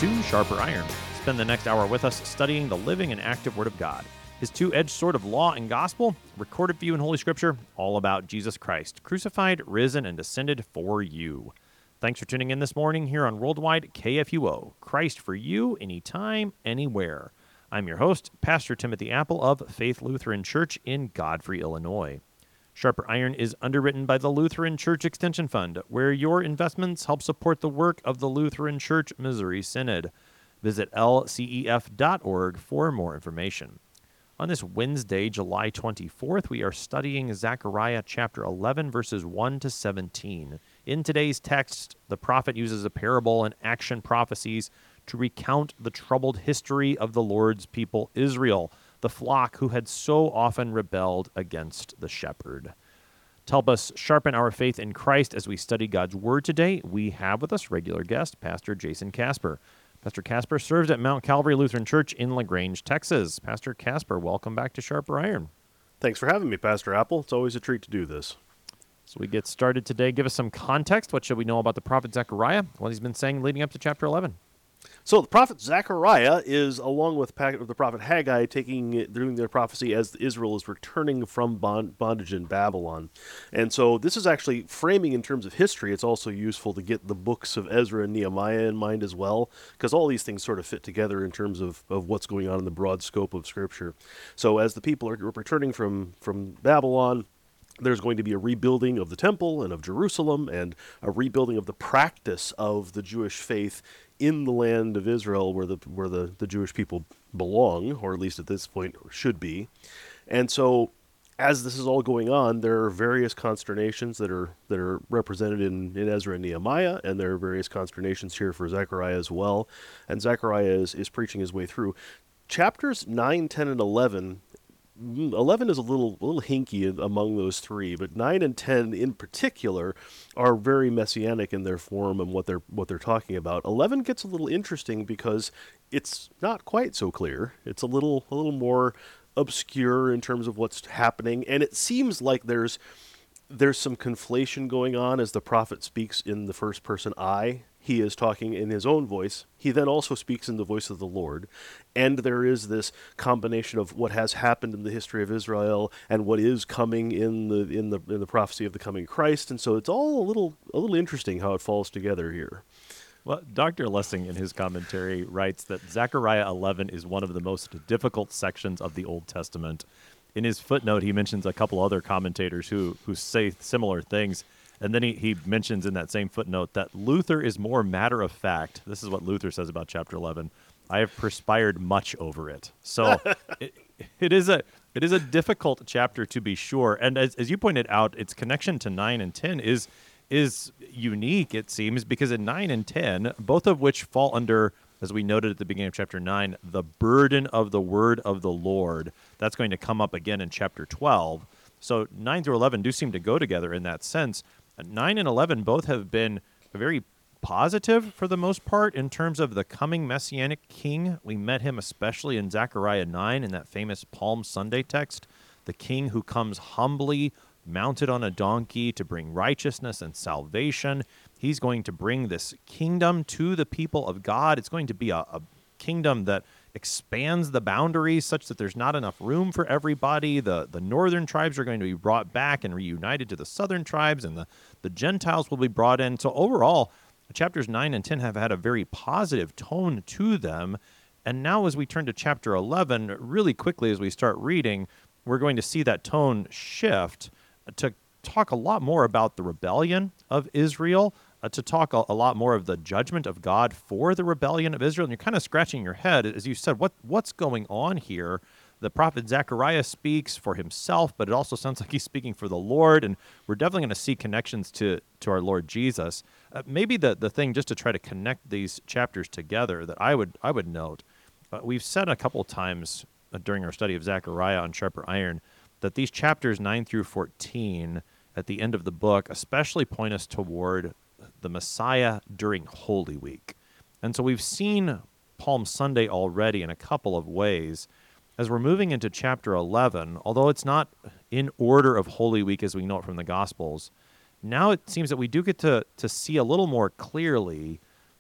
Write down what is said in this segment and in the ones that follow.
to Sharper Iron. Spend the next hour with us studying the living and active Word of God. His two-edged sword of law and gospel, recorded for you in Holy Scripture, all about Jesus Christ, crucified, risen, and descended for you. Thanks for tuning in this morning here on Worldwide KFUO. Christ for you, anytime, anywhere. I'm your host, Pastor Timothy Apple of Faith Lutheran Church in Godfrey, Illinois. Sharper Iron is underwritten by the Lutheran Church Extension Fund, where your investments help support the work of the Lutheran Church Missouri Synod. Visit lcef.org for more information. On this Wednesday, July 24th, we are studying Zechariah chapter 11, verses 1 to 17. In today's text, the prophet uses a parable and action prophecies to recount the troubled history of the Lord's people Israel, the flock who had so often rebelled against the shepherd. To help us sharpen our faith in Christ as we study God's Word today, we have with us regular guest, Pastor Jason Casper. Pastor Casper serves at Mount Calvary Lutheran Church in LaGrange, Texas. Pastor Casper, welcome back to Sharper Iron. Thanks for having me, Pastor Apple. It's always a treat to do this. So we get started today. Give us some context. What should we know about the prophet Zechariah? What he's been saying leading up to chapter 11. So the prophet Zechariah is, along with the prophet Haggai, doing their prophecy as Israel is returning from bondage in Babylon. And so this is actually framing in terms of history. It's also useful to get the books of Ezra and Nehemiah in mind as well, because all these things sort of fit together in terms of what's going on in the broad scope of Scripture. So as the people are returning from Babylon, there's going to be a rebuilding of the temple and of Jerusalem and a rebuilding of the practice of the Jewish faith in the land of Israel where the Jewish people belong, or at least at this point should be. And so as this is all going on, there are various consternations that are represented in Ezra and Nehemiah, and there are various consternations here for Zechariah as well. And Zechariah is preaching his way through. Chapters 9, 10, and 11 is a little hinky among those three, but 9 and 10 in particular are very messianic in their form and what they're talking about. 11 gets a little interesting because it's not quite so clear. It's a little more obscure in terms of what's happening, and it seems like there's some conflation going on as the prophet speaks in the first person I. He is talking in his own voice. He then also speaks in the voice of the Lord. And there is this combination of what has happened in the history of Israel and what is coming in the prophecy of the coming Christ. And so it's all a little interesting how it falls together here. Well, Dr. Lessing in his commentary writes that Zechariah 11 is one of the most difficult sections of the Old Testament. In his footnote, he mentions a couple other commentators who say similar things. And then he mentions in that same footnote that Luther is more matter-of-fact. This is what Luther says about chapter 11. I have perspired much over it. So it is a difficult chapter to be sure. And as you pointed out, its connection to 9 and 10 is unique, it seems, because in 9 and 10, both of which fall under, as we noted at the beginning of chapter 9, the burden of the word of the Lord. That's going to come up again in chapter 12. So 9 through 11 do seem to go together in that sense. 9 and 11 both have been very positive for the most part in terms of the coming Messianic king. We met him especially in Zechariah 9 in that famous Palm Sunday text, the king who comes humbly mounted on a donkey to bring righteousness and salvation. He's going to bring this kingdom to the people of God. It's going to be a kingdom that expands the boundaries such that there's not enough room for everybody. The northern tribes are going to be brought back and reunited to the southern tribes, and the Gentiles will be brought in. So overall, chapters 9 and 10 have had a very positive tone to them. And now as we turn to chapter 11, really quickly as we start reading, we're going to see that tone shift to talk a lot more about the rebellion of Israel, to talk a lot more of the judgment of God for the rebellion of Israel. And you're kind of scratching your head, as you said, what's going on here? The prophet Zechariah speaks for himself, but it also sounds like he's speaking for the Lord, and we're definitely going to see connections to our Lord Jesus. Maybe the thing, just to try to connect these chapters together, that I would note, we've said a couple times during our study of Zechariah on Sharper Iron that these chapters 9 through 14 at the end of the book especially point us toward the Messiah during Holy Week. And so we've seen Palm Sunday already in a couple of ways. As we're moving into chapter 11, although it's not in order of Holy Week as we know it from the Gospels, now it seems that we do get to see a little more clearly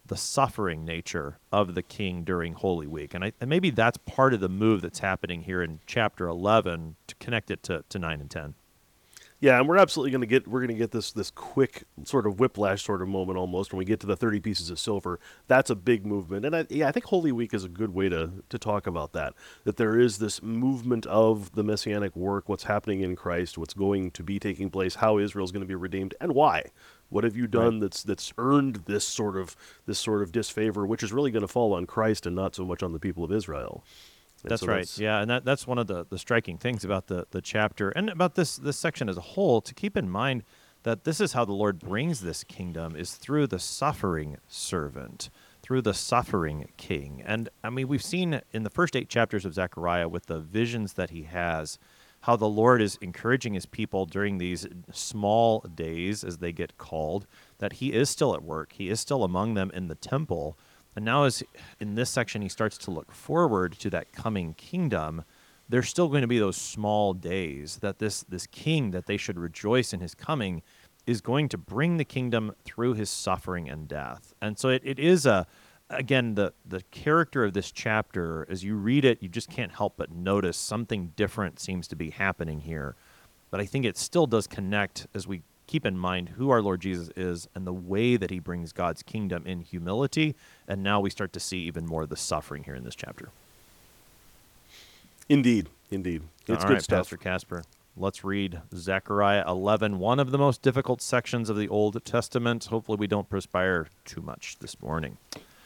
the suffering nature of the king during Holy Week. And maybe that's part of the move that's happening here in chapter 11 to connect it to 9 and 10. Yeah, and we're absolutely going to get this quick sort of whiplash sort of moment almost when we get to the 30 pieces of silver. That's a big movement, and I think Holy Week is a good way to talk about that. That there is this movement of the messianic work, what's happening in Christ, what's going to be taking place, how Israel's going to be redeemed, and why. What have you done that's earned this sort of disfavor, which is really going to fall on Christ and not so much on the people of Israel. That's right. Yeah, and that's one of the striking things about the chapter and about this section as a whole, to keep in mind that this is how the Lord brings this kingdom, is through the suffering servant, through the suffering king. And I mean, we've seen in the first 8 chapters of Zechariah with the visions that he has, how the Lord is encouraging his people during these small days, as they get called, that he is still at work. He is still among them in the temple. And now, as in this section, he starts to look forward to that coming kingdom. There's still going to be those small days that this king, that they should rejoice in his coming, is going to bring the kingdom through his suffering and death. And so it is again, the character of this chapter, as you read it, you just can't help but notice something different seems to be happening here. But I think it still does connect as we keep in mind who our Lord Jesus is and the way that he brings God's kingdom in humility. And now we start to see even more of the suffering here in this chapter. Indeed. It's All good right, stuff. Pastor Casper, let's read Zechariah 11, one of the most difficult sections of the Old Testament. Hopefully we don't perspire too much this morning.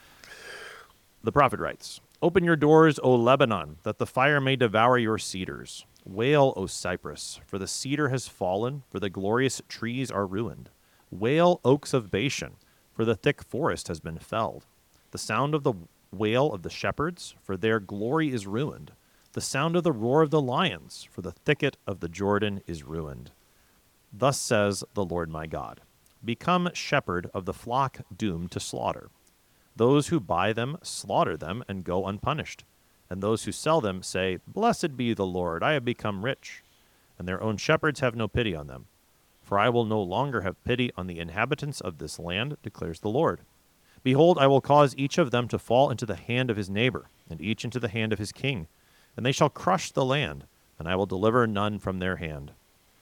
The prophet writes, "Open your doors, O Lebanon, that the fire may devour your cedars. Wail, O Cypress, for the cedar has fallen, for the glorious trees are ruined. Wail, oaks of Bashan, for the thick forest has been felled. The sound of the wail of the shepherds, for their glory is ruined. The sound of the roar of the lions, for the thicket of the Jordan is ruined. Thus says the Lord my God, become shepherd of the flock doomed to slaughter. Those who buy them slaughter them and go unpunished. And those who sell them say, Blessed be the Lord, I have become rich. And their own shepherds have no pity on them. For I will no longer have pity on the inhabitants of this land, declares the Lord. Behold, I will cause each of them to fall into the hand of his neighbor, and each into the hand of his king. And they shall crush the land, and I will deliver none from their hand.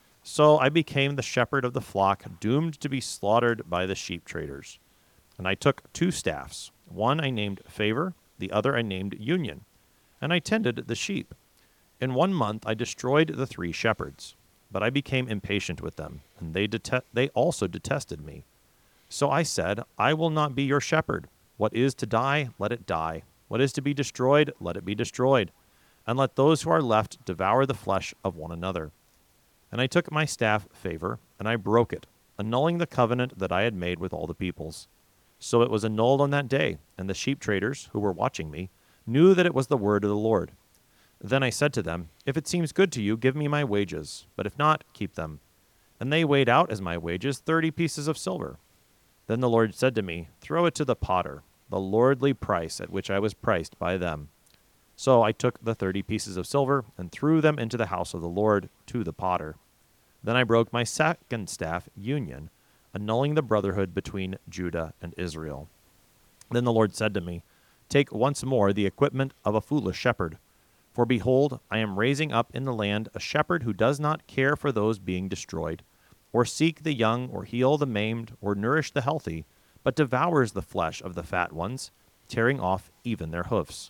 So I became the shepherd of the flock, doomed to be slaughtered by the sheep traders. And I took 2 staffs. One I named Favor, the other I named Union. And I tended the sheep. In 1 month I destroyed the 3 shepherds. But I became impatient with them, and they also detested me. So I said, I will not be your shepherd. What is to die, let it die. What is to be destroyed, let it be destroyed. And let those who are left devour the flesh of one another. And I took my staff, Favor, and I broke it, annulling the covenant that I had made with all the peoples. So it was annulled on that day, and the sheep traders, who were watching me, knew that it was the word of the Lord. Then I said to them, If it seems good to you, give me my wages, but if not, keep them. And they weighed out as my wages 30 pieces of silver. Then the Lord said to me, Throw it to the potter, the lordly price at which I was priced by them. So I took the 30 pieces of silver and threw them into the house of the Lord to the potter. Then I broke my second staff, Union, annulling the brotherhood between Judah and Israel. Then the Lord said to me, Take once more the equipment of a foolish shepherd. For behold, I am raising up in the land a shepherd who does not care for those being destroyed, or seek the young, or heal the maimed, or nourish the healthy, but devours the flesh of the fat ones, tearing off even their hoofs.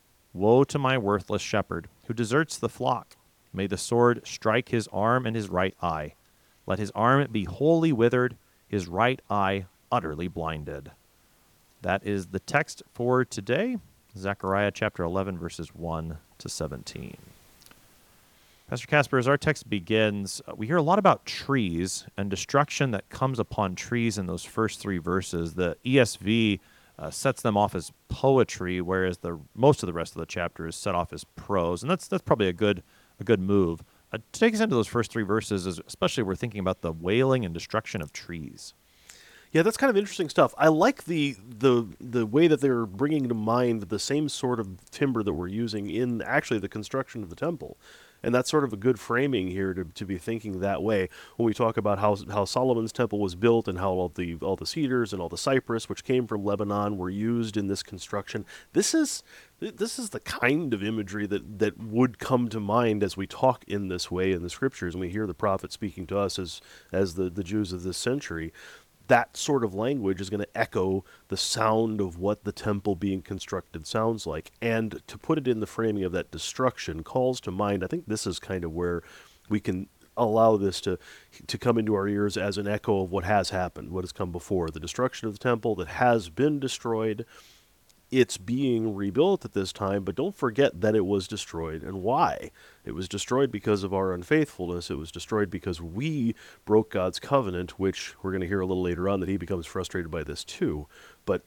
Woe to my worthless shepherd, who deserts the flock. May the sword strike his arm and his right eye. Let his arm be wholly withered, his right eye utterly blinded. That is the text for today, Zechariah chapter 11, verses 1 to 17. Pastor Casper, as our text begins, we hear a lot about trees and destruction that comes upon trees in those first 3 verses. The ESV sets them off as poetry, whereas most of the rest of the chapter is set off as prose, and that's probably a good move. To take us into those first 3 verses, especially we're thinking about the wailing and destruction of trees. Yeah, that's kind of interesting stuff. I like the way that they're bringing to mind the same sort of timber that we're using in actually the construction of the temple. And that's sort of a good framing here to be thinking that way when we talk about how Solomon's temple was built and how all the cedars and all the cypress which came from Lebanon were used in this construction. This is this is the kind of imagery that would come to mind as we talk in this way in the scriptures and we hear the prophet speaking to us as the Jews of this century. That sort of language is going to echo the sound of what the temple being constructed sounds like. And to put it in the framing of that destruction calls to mind, I think this is kind of where we can allow this to come into our ears as an echo of what has happened, what has come before. The destruction of the temple that has been destroyed, it's being rebuilt at this time, but don't forget that it was destroyed and why. It was destroyed because of our unfaithfulness. It was destroyed because we broke God's covenant, which we're going to hear a little later on that he becomes frustrated by this too. But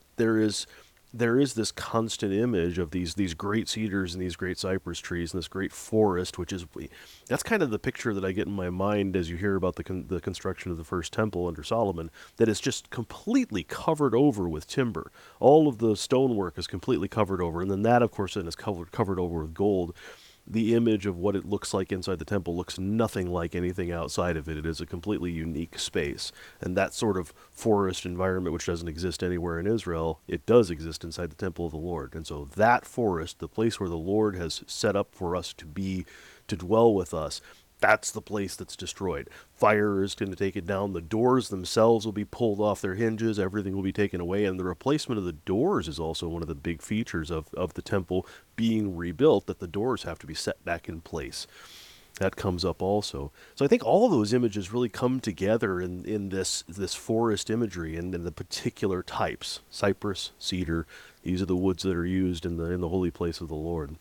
there is this constant image of these great cedars and these great cypress trees and this great forest, which is that's kind of the picture that I get in my mind as you hear about the construction of the first temple under Solomon. That is just completely covered over with timber. All of the stonework is completely covered over, and then that, of course, then is covered over with gold. The image of what it looks like inside the temple looks nothing like anything outside of it. It is a completely unique space. And that sort of forest environment, which doesn't exist anywhere in Israel, it does exist inside the temple of the Lord. And so that forest, the place where the Lord has set up for us to be, to dwell with us, that's the place that's destroyed. Fire is going to take it down. The doors themselves will be pulled off their hinges. Everything will be taken away. And the replacement of the doors is also one of the big features of the temple being rebuilt, that the doors have to be set back in place. That comes up also. So I think all of those images really come together in this forest imagery and in the particular types. Cypress, cedar, these are the woods that are used in the holy place of the Lord.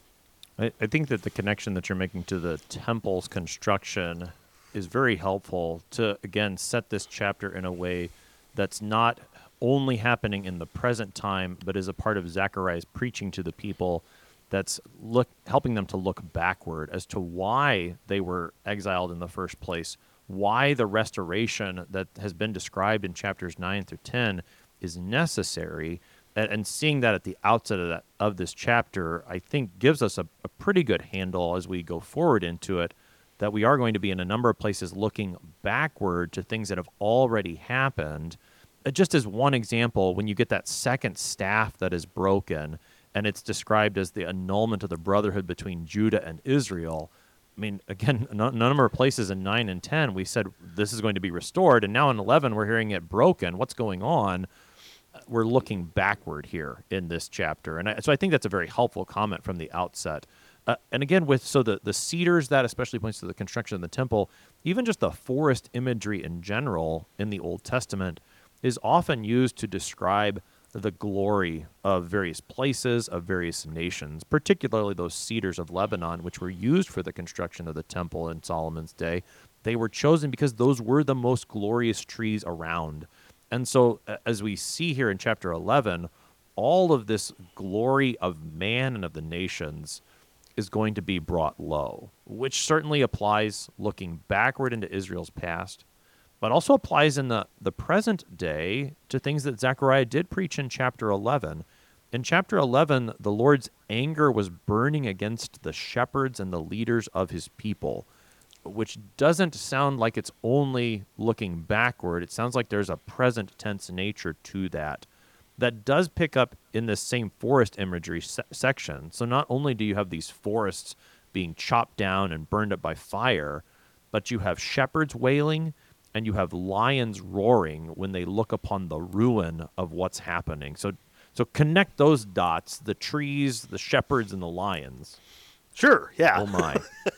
I think that the connection that you're making to the temple's construction is very helpful to, again, set this chapter in a way that's not only happening in the present time, but is a part of Zechariah's preaching to the people that's helping them to look backward as to why they were exiled in the first place, why the restoration that has been described in chapters 9 through 10 is necessary. And seeing that at the outset of this chapter, I think gives us a pretty good handle as we go forward into it, that we are going to be in a number of places looking backward to things that have already happened. Just as one example, when you get that second staff that is broken, and it's described as the annulment of the brotherhood between Judah and Israel, I mean, again, a number of places in 9 and 10, we said this is going to be restored, and now in 11, we're hearing it broken. What's going on? We're looking backward here in this chapter. And so I think that's a very helpful comment from the outset. And again, the cedars, that especially points to the construction of the temple, even just the forest imagery in general in the Old Testament is often used to describe the glory of various places, of various nations, particularly those cedars of Lebanon, which were used for the construction of the temple in Solomon's day. They were chosen because those were the most glorious trees around. And so, as we see here in chapter 11, all of this glory of man and of the nations is going to be brought low, which certainly applies looking backward into Israel's past, but also applies in the present day to things that Zechariah did preach in chapter 11. In chapter 11, the Lord's anger was burning against the shepherds and the leaders of his people, which doesn't sound like it's only looking backward. It sounds like there's a present tense nature to that. That does pick up in this same forest imagery section. So not only do you have these forests being chopped down and burned up by fire, but you have shepherds wailing and you have lions roaring when they look upon the ruin of what's happening. So connect those dots, the trees, the shepherds, and the lions. Sure, yeah. Oh my.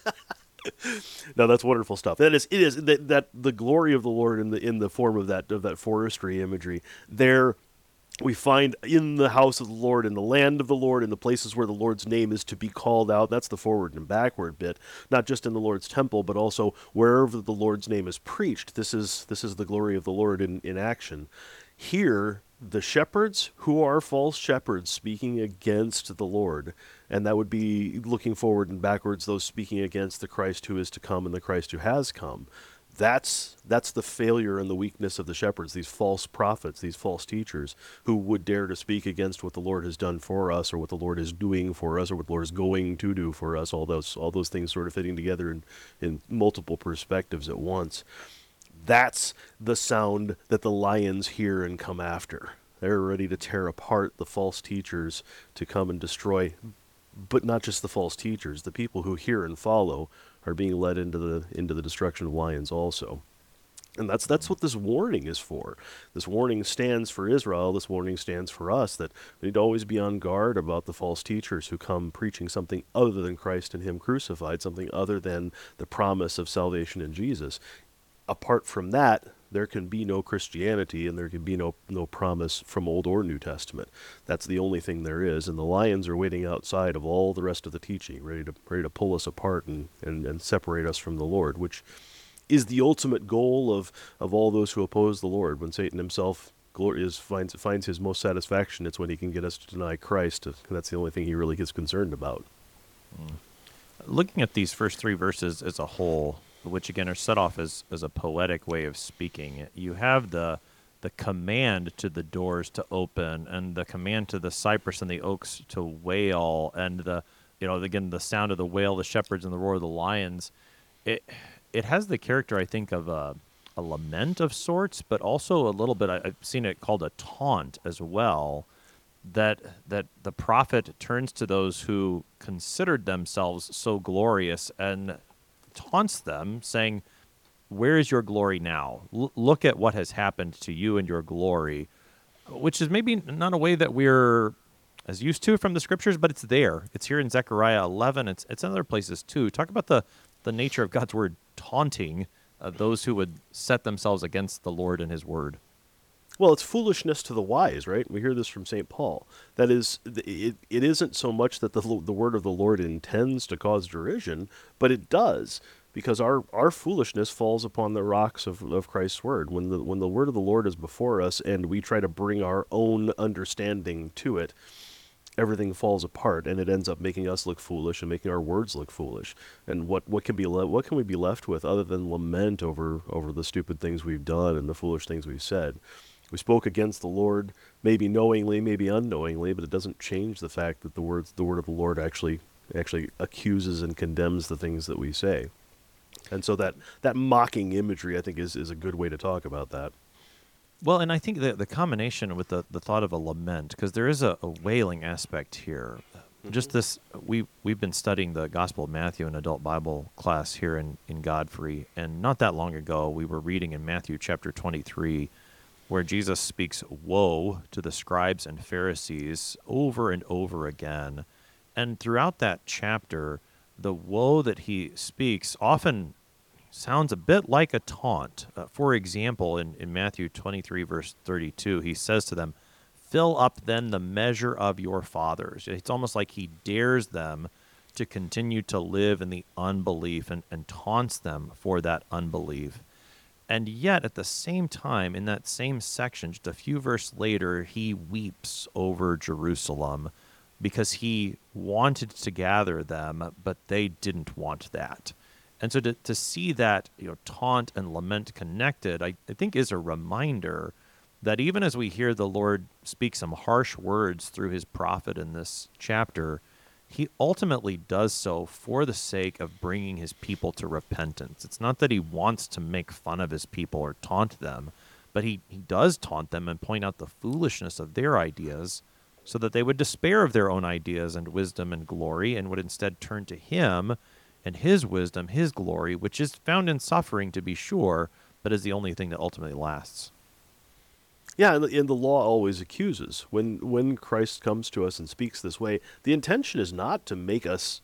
No, that's wonderful stuff. It is that the glory of the Lord in the form of that forestry imagery. There we find in the house of the Lord, in the land of the Lord, in the places where the Lord's name is to be called out. That's the forward and backward bit. Not just in the Lord's temple, but also wherever the Lord's name is preached. This is the glory of the Lord in action. Here, the shepherds who are false shepherds speaking against the Lord, and that would be looking forward and backwards, those speaking against the Christ who is to come and the Christ who has come. That's the failure and the weakness of the shepherds, these false prophets, these false teachers who would dare to speak against what the Lord has done for us, or what the Lord is doing for us, or what the Lord is going to do for us, all those things sort of fitting together in multiple perspectives at once. That's the sound that the lions hear and come after. They're ready to tear apart the false teachers to come and destroy, but not just the false teachers. The people who hear and follow are being led into the destruction of lions also. And that's what this warning is for. This warning stands for Israel. This warning stands for us, that we need to always be on guard about the false teachers who come preaching something other than Christ and Him crucified, something other than the promise of salvation in Jesus. Apart from that, there can be no Christianity, and there can be no promise from Old or New Testament. That's the only thing there is, and the lions are waiting outside of all the rest of the teaching, ready to pull us apart and separate us from the Lord, which is the ultimate goal of all those who oppose the Lord. When Satan himself finds his most satisfaction, it's when he can get us to deny Christ. That's the only thing he really gets concerned about. Looking at these first three verses as a whole, which again are set off as a poetic way of speaking, you have the command to the doors to open, and the command to the cypress and the oaks to wail, and the sound of the wail, the shepherds, and the roar of the lions. It has the character, I think, of a lament of sorts, but also a little bit, I've seen it called a taunt as well, that the prophet turns to those who considered themselves so glorious and taunts them, saying, "Where is your glory now? Look at what has happened to you and your glory," which is maybe not a way that we're as used to from the scriptures, but it's there. It's here in Zechariah 11. It's in other places too. Talk about the nature of God's word taunting those who would set themselves against the Lord and His word. Well, it's foolishness to the wise, right? We hear this from St. Paul. That is, it isn't so much that the word of the Lord intends to cause derision, but it does, because our foolishness falls upon the rocks of Christ's word. When the word of the Lord is before us and we try to bring our own understanding to it, everything falls apart, and it ends up making us look foolish and making our words look foolish. And what can we be left with other than lament over the stupid things we've done and the foolish things we've said? We spoke against the Lord, maybe knowingly, maybe unknowingly, but it doesn't change the fact that the word of the Lord actually accuses and condemns the things that we say. And so that mocking imagery, I think, is a good way to talk about that. Well, and I think the combination with the thought of a lament, because there is a wailing aspect here. Just this, we've been studying the Gospel of Matthew in adult Bible class here in Godfrey, and not that long ago we were reading in Matthew chapter 23, where Jesus speaks woe to the scribes and Pharisees over and over again. And throughout that chapter, the woe that he speaks often sounds a bit like a taunt. For example, in Matthew 23, verse 32, he says to them, "Fill up then the measure of your fathers." It's almost like he dares them to continue to live in the unbelief and taunts them for that unbelief. And yet, at the same time, in that same section, just a few verses later, he weeps over Jerusalem because he wanted to gather them, but they didn't want that. And so to see that taunt and lament connected, I think is a reminder that even as we hear the Lord speak some harsh words through his prophet in this chapter, he ultimately does so for the sake of bringing his people to repentance. It's not that he wants to make fun of his people or taunt them, but he does taunt them and point out the foolishness of their ideas so that they would despair of their own ideas and wisdom and glory and would instead turn to him and his wisdom, his glory, which is found in suffering, to be sure, but is the only thing that ultimately lasts. Yeah, and the law always accuses. When Christ comes to us and speaks this way, the intention is not to make us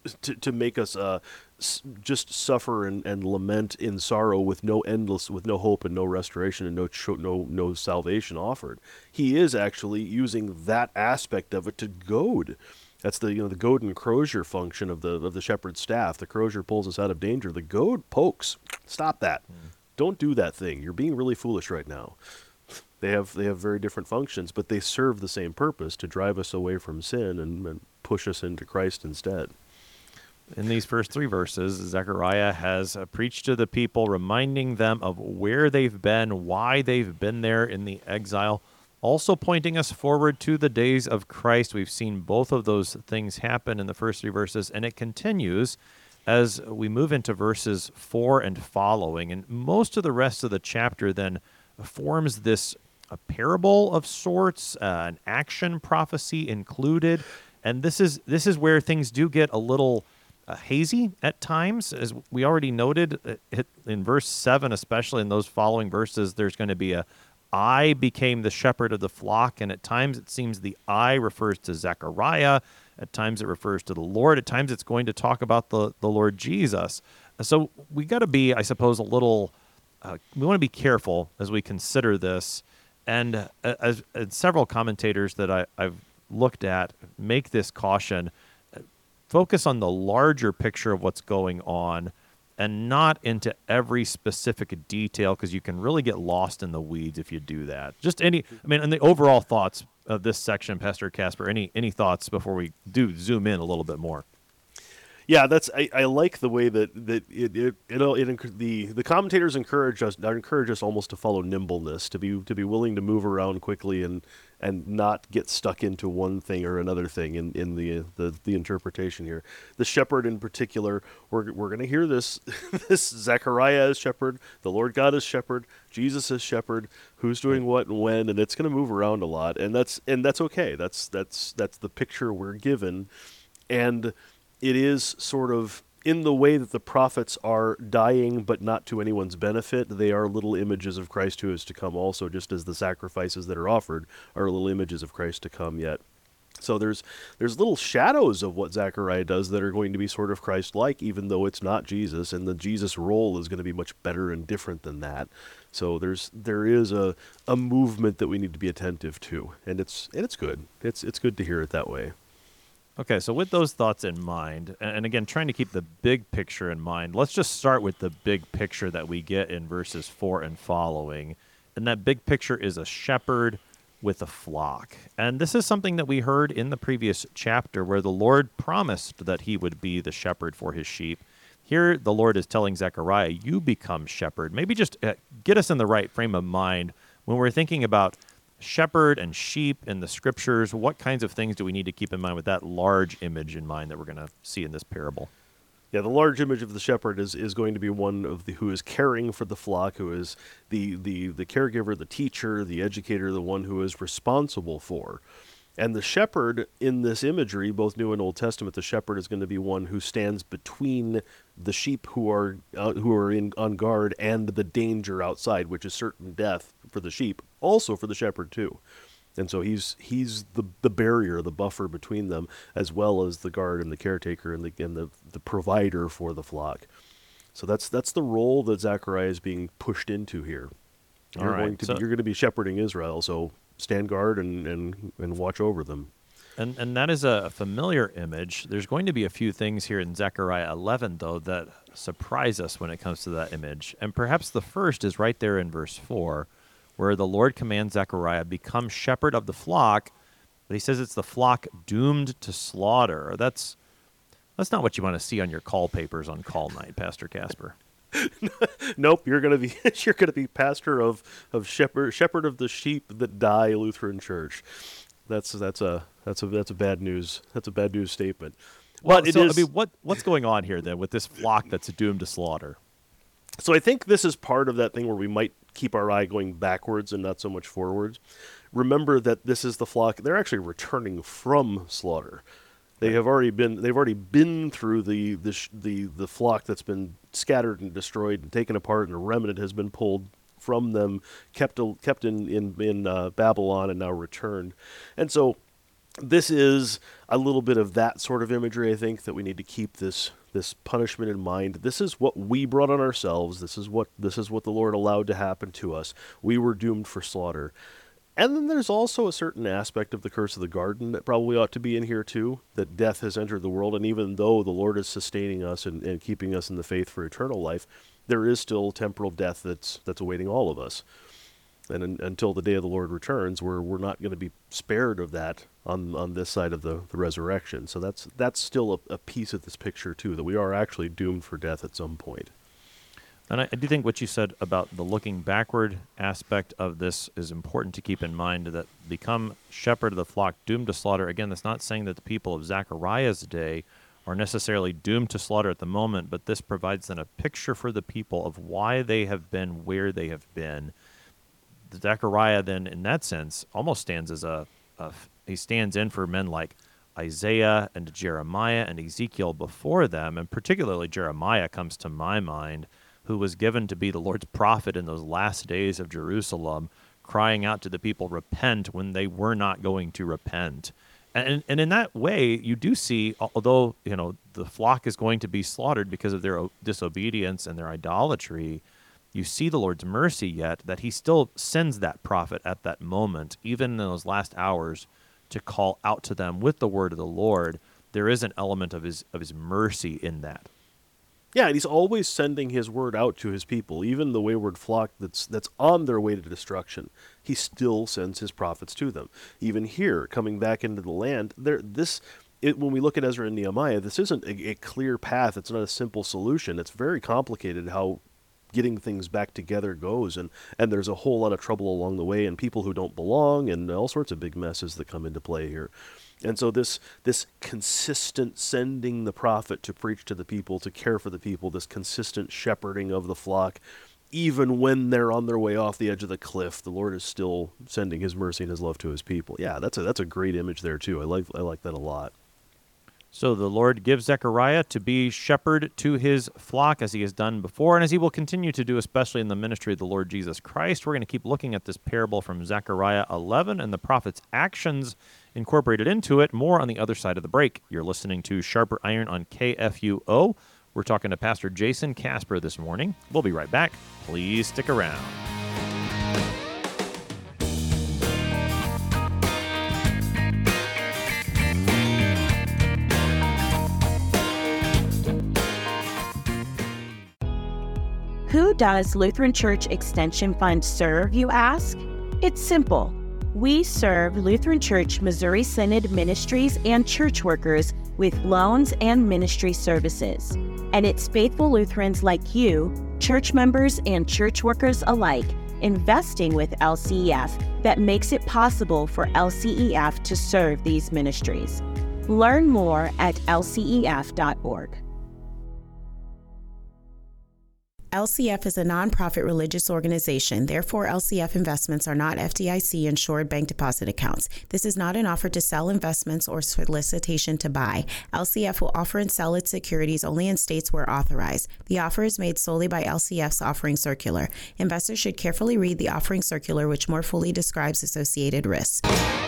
just suffer and lament in sorrow with no hope and no restoration and no salvation offered. He is actually using that aspect of it to goad. That's the goad and crozier function of the shepherd's staff. The crozier pulls us out of danger. The goad pokes. Stop that. Don't do that thing. You're being really foolish right now. They have very different functions, but they serve the same purpose, to drive us away from sin and push us into Christ instead. In these first three verses, Zechariah has preached to the people, reminding them of where they've been, why they've been there in the exile, also pointing us forward to the days of Christ. We've seen both of those things happen in the first three verses, and it continues as we move into verses 4 and following. And most of the rest of the chapter then forms this a parable of sorts, an action prophecy included. And this is where things do get a little hazy at times, as we already noted in verse 7, especially in those following verses. There's going to be I became the shepherd of the flock, and at times it seems the I refers to Zechariah. At times it refers to the Lord. At times it's going to talk about the Lord Jesus. So we got to be, I suppose, a little. We want to be careful as we consider this, and as several commentators that I've looked at make this caution. Focus on the larger picture of what's going on and not into every specific detail, because you can really get lost in the weeds if you do that. And the overall thoughts of this section, Pastor Casper, any thoughts before we do zoom in a little bit more? Yeah, I like the way that the commentators encourage us almost to follow nimbleness, to be willing to move around quickly and not get stuck into one thing or another thing in the interpretation here. The shepherd in particular, we're going to hear this Zechariah as shepherd, the Lord God as shepherd, Jesus as shepherd, who's doing what and when, and it's going to move around a lot, and that's okay. That's the picture we're given, and it is sort of in the way that the prophets are dying, but not to anyone's benefit. They are little images of Christ who is to come also, just as the sacrifices that are offered are little images of Christ to come yet. So there's little shadows of what Zechariah does that are going to be sort of Christ-like, even though it's not Jesus, and the Jesus role is going to be much better and different than that. So there is a movement that we need to be attentive to, and it's good. It's good to hear it that way. Okay, so with those thoughts in mind, and again, trying to keep the big picture in mind, let's just start with the big picture that we get in verses 4 and following. And that big picture is a shepherd with a flock. And this is something that we heard in the previous chapter where the Lord promised that he would be the shepherd for his sheep. Here, the Lord is telling Zechariah, you become shepherd. Maybe just get us in the right frame of mind when we're thinking about shepherd and sheep in the scriptures. What kinds of things do we need to keep in mind with that large image in mind that we're going to see in this parable? Yeah, the large image of the shepherd is going to be one of who is caring for the flock, who is the caregiver, the teacher, the educator, the one who is responsible for. And the shepherd in this imagery, both New and Old Testament, the shepherd is going to be one who stands between the sheep who are on guard and the danger outside, which is certain death for the sheep, also for the shepherd too. And so he's the barrier, the buffer between them, as well as the guard and the caretaker and the provider for the flock. So that's the role that Zechariah is being pushed into here. You're going to be shepherding Israel, so stand guard and watch over them. And that is a familiar image. There's going to be a few things here in Zechariah 11, though, that surprise us when it comes to that image. And perhaps the first is right there in verse 4, where the Lord commands Zechariah, become shepherd of the flock, but he says it's the flock doomed to slaughter. That's not what you want to see on your call papers on call night, Pastor Casper. Nope, you're gonna be pastor of shepherd of the sheep that die, Lutheran Church. That's a bad news. That's a bad news statement. But what's going on here then with this flock that's doomed to slaughter? So I think this is part of that thing where we might keep our eye going backwards and not so much forwards. Remember that this is the flock. They're actually returning from slaughter. They've already been through the flock that's been scattered and destroyed and taken apart, and a remnant has been pulled from them, kept in Babylon, and now returned. And so this is a little bit of that sort of imagery. I think that we need to keep this punishment in mind. This is what we brought on ourselves. This is what the Lord allowed to happen to us. We were doomed for slaughter. And then there's also a certain aspect of the curse of the garden that probably ought to be in here too, that death has entered the world, and even though the Lord is sustaining us and keeping us in the faith for eternal life, there is still temporal death that's awaiting all of us. And until the day of the Lord returns, we're not going to be spared of that on this side of the resurrection. So that's still a piece of this picture too, that we are actually doomed for death at some point. And I do think what you said about the looking backward aspect of this is important to keep in mind, that become shepherd of the flock, doomed to slaughter. Again, that's not saying that the people of Zechariah's day are necessarily doomed to slaughter at the moment, but this provides then a picture for the people of why they have been where they have been. Zechariah then, in that sense, almost stands as he stands in for men like Isaiah and Jeremiah and Ezekiel before them, and particularly Jeremiah comes to my mind, who was given to be the Lord's prophet in those last days of Jerusalem, crying out to the people, repent, when they were not going to repent. And in that way, you do see, although the flock is going to be slaughtered because of their disobedience and their idolatry, you see the Lord's mercy yet, that he still sends that prophet at that moment, even in those last hours, to call out to them with the word of the Lord. There is an element of his mercy in that. Yeah, and he's always sending his word out to his people, even the wayward flock that's on their way to destruction. He still sends his prophets to them. Even here, coming back into the land, when we look at Ezra and Nehemiah, this isn't a clear path. It's not a simple solution. It's very complicated how getting things back together goes, and there's a whole lot of trouble along the way, and people who don't belong, and all sorts of big messes that come into play here. And so this consistent sending the prophet to preach to the people, to care for the people, this consistent shepherding of the flock, even when they're on their way off the edge of the cliff, the Lord is still sending his mercy and his love to his people. Yeah, that's a great image there too. I like that a lot. So the Lord gives Zechariah to be shepherd to his flock, as he has done before, and as he will continue to do, especially in the ministry of the Lord Jesus Christ. We're going to keep looking at this parable from Zechariah 11 and the prophet's actions incorporated into it. More on the other side of the break. You're listening to Sharper Iron on KFUO. We're talking to Pastor Jason Casper this morning. We'll be right back. Please stick around. Who does Lutheran Church Extension Fund serve, you ask? It's simple. We serve Lutheran Church Missouri Synod ministries and church workers with loans and ministry services. And it's faithful Lutherans like you, church members and church workers alike, investing with LCEF that makes it possible for LCEF to serve these ministries. Learn more at lcef.org. LCF is a nonprofit religious organization. Therefore, LCF investments are not FDIC-insured bank deposit accounts. This is not an offer to sell investments or solicitation to buy. LCF will offer and sell its securities only in states where authorized. The offer is made solely by LCF's offering circular. Investors should carefully read the offering circular, which more fully describes associated risks.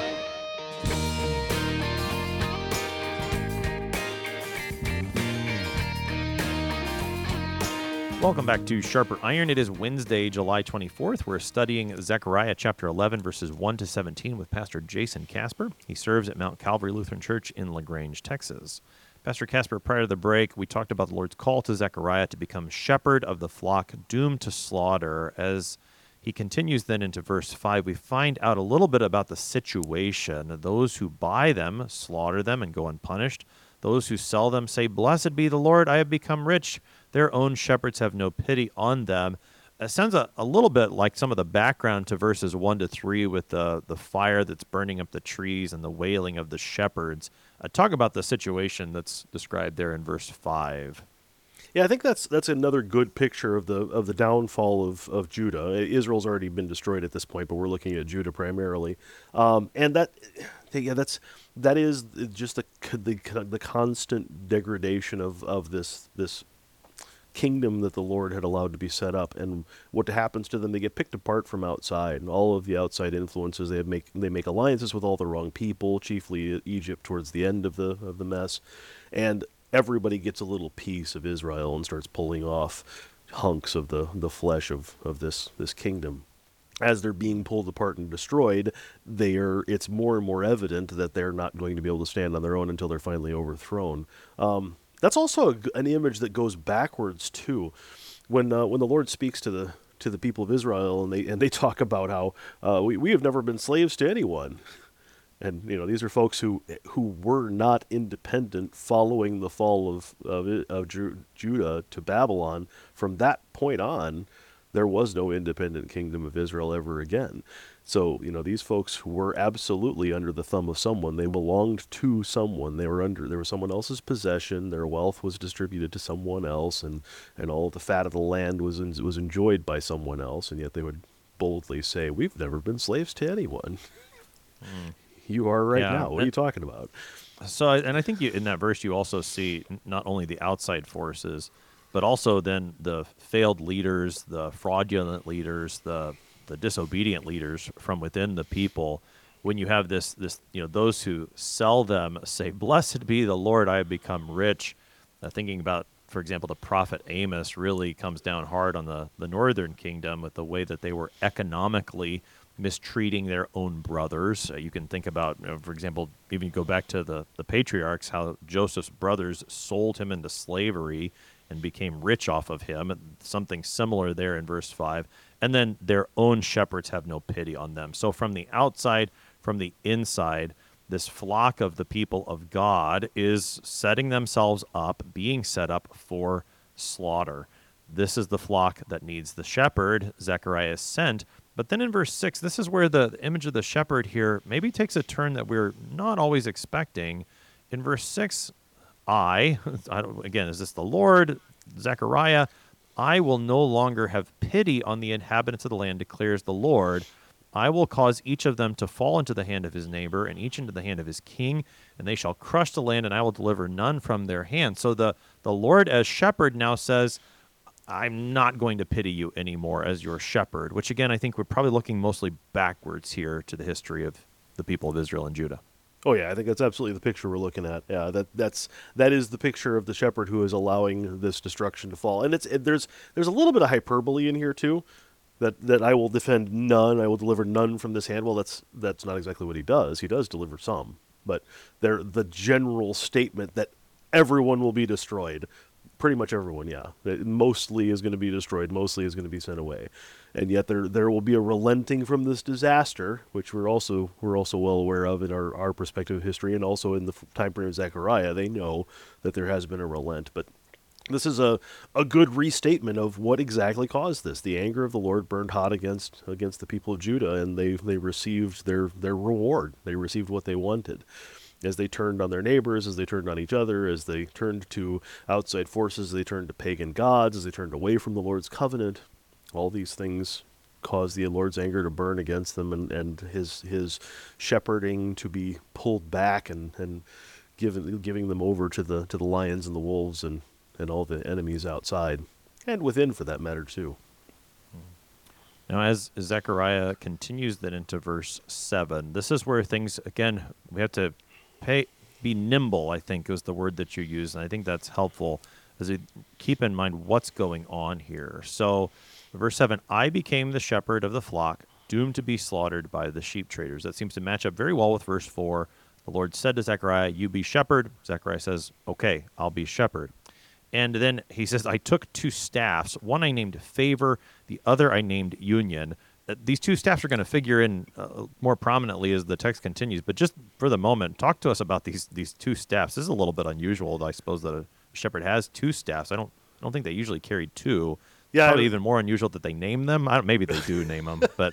Welcome back to Sharper Iron. It is Wednesday, July 24th. We're studying Zechariah chapter 11, verses 1 to 17 with Pastor Jason Casper. He serves at Mount Calvary Lutheran Church in LaGrange, Texas. Pastor Casper, prior to the break, we talked about the Lord's call to Zechariah to become shepherd of the flock doomed to slaughter. As he continues then into verse 5, we find out a little bit about the situation. Those who buy them slaughter them and go unpunished. Those who sell them say, "Blessed be the Lord, I have become rich." Their own shepherds have no pity on them. It sounds a little bit like some of the background to verses 1 to 3 with the fire that's burning up the trees and the wailing of the shepherds. Talk about the situation that's described there in verse 5. Yeah, I think that's another good picture of the downfall of Judah. Israel's already been destroyed at this point, but we're looking at Judah primarily, and that is just the constant degradation of this kingdom that the Lord had allowed to be set up. And what happens to them, they get picked apart from outside, and all of the outside influences, they make alliances with all the wrong people, chiefly Egypt towards the end of the mess, and everybody gets a little piece of Israel and starts pulling off hunks of the flesh of this kingdom. As they're being pulled apart and destroyed, it's more and more evident that they're not going to be able to stand on their own until they're finally overthrown. That's also an image that goes backwards too. When the Lord speaks to to the people of Israel, and they talk about how we have never been slaves to anyone. And these are folks who were not independent following the fall of Judah to Babylon. From that point on, there was no independent kingdom of Israel ever again. So these folks were absolutely under the thumb of someone. They belonged to someone. They were someone else's possession. Their wealth was distributed to someone else, and all the fat of the land was enjoyed by someone else. And yet they would boldly say, "We've never been slaves to anyone." You are right now. What are you talking about? So, and I think in that verse you also see not only the outside forces, but also then the failed leaders, the fraudulent leaders, the disobedient leaders from within the people. When you have this those who sell them say, "Blessed be the Lord, I have become rich." Thinking about, for example, the prophet Amos really comes down hard on the northern kingdom with the way that they were economically mistreating their own brothers. You can think about, for example, even go back to the patriarchs, how Joseph's brothers sold him into slavery and became rich off of him. Something similar there in verse 5. And then their own shepherds have no pity on them. So from the outside, from the inside, this flock of the people of God is setting themselves up, being set up for slaughter. This is the flock that needs the shepherd. Zechariah is sent. But then in verse 6, this is where the image of the shepherd here maybe takes a turn that we're not always expecting. In verse 6, again, is this the Lord? Zechariah, I will no longer have pity on the inhabitants of the land, declares the Lord. I will cause each of them to fall into the hand of his neighbor, and each into the hand of his king, and they shall crush the land, and I will deliver none from their hand. So the Lord as shepherd now says, I'm not going to pity you anymore as your shepherd, which again, I think we're probably looking mostly backwards here to the history of the people of Israel and Judah. Oh yeah, I think that's absolutely the picture we're looking at. Yeah, that is the picture of the shepherd who is allowing this destruction to fall. And there's a little bit of hyperbole in here too, that I will defend none, I will deliver none from this hand. Well, that's not exactly what he does. He does deliver some, but the general statement that everyone will be destroyed. Pretty much everyone, yeah. Mostly is going to be destroyed. Mostly is going to be sent away, and yet there will be a relenting from this disaster, which we're also well aware of in our perspective of history, and also in the time frame of Zechariah. They know that there has been a relent, but this is a good restatement of what exactly caused this. The anger of the Lord burned hot against the people of Judah, and they received their reward. They received what they wanted. As they turned on their neighbors, as they turned on each other, as they turned to outside forces, they turned to pagan gods, as they turned away from the Lord's covenant, all these things caused the Lord's anger to burn against them, and his shepherding to be pulled back and giving them over to the lions and the wolves and all the enemies outside, and within for that matter too. Now, as Zechariah continues then into verse 7, this is where things, again, we have to be nimble, I think, was the word that you used, and I think that's helpful as we keep in mind what's going on here. So, verse 7, I became the shepherd of the flock, doomed to be slaughtered by the sheep traders. That seems to match up very well with verse 4. The Lord said to Zechariah, you be shepherd. Zechariah says, okay, I'll be shepherd. And then he says, I took two staffs. One I named Favor, the other I named Union. These two staffs are going to figure in more prominently as the text continues. But just for the moment, talk to us about these two staffs. This is a little bit unusual, I suppose, that a shepherd has two staffs. I don't think they usually carry two. Yeah, probably even more unusual that they name them. Maybe they do name them, but